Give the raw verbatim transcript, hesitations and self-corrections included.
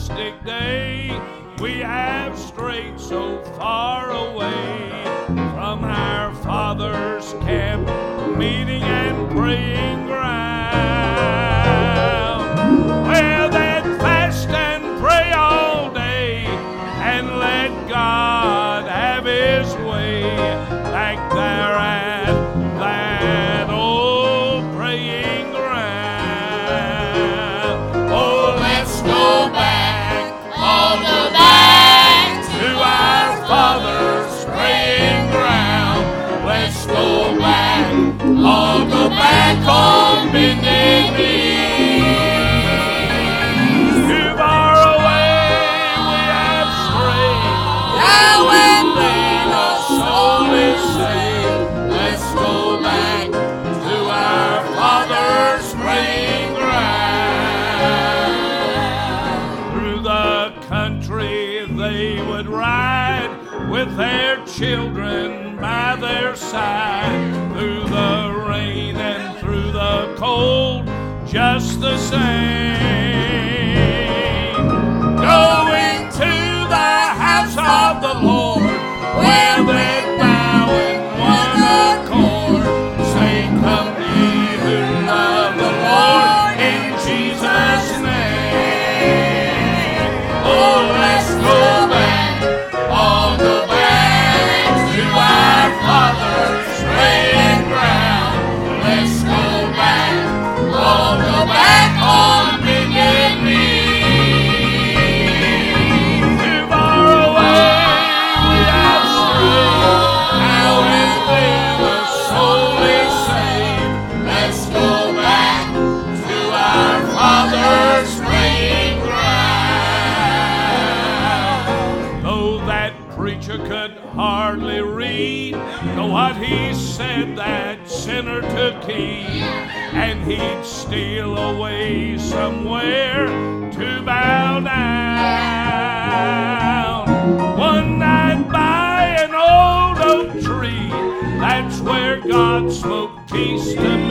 majestic day, we have strayed so far away from our Father's camp, meeting and praying ground. Well, then fast and pray all day and let God have His way back there at that old praying ground. Oh, let's go back, all go back to our Father's praying ground. Let's go back, all go back on bended knee. Too far away we have strayed. Yahweh made us only saved. Let's go back to our Father's praying ground. Through the country they would ride with their children by their side, through the rain and through the cold, just the same. Going to the house of the Lord, where they bow in one accord, say, come ye who love the Lord in Jesus' name. Oh, let's go back, all go back to our Father's praying ground. Let's go back, all go back on bended knee. Too far away we have strayed. Now in them a soul is saved. Let's go back to our Father's praying ground. Though that preacher could hardly read, know what he said that sinner took heed, and he'd steal away somewhere to bow down. One night by an old oak tree, that's where God spoke peace to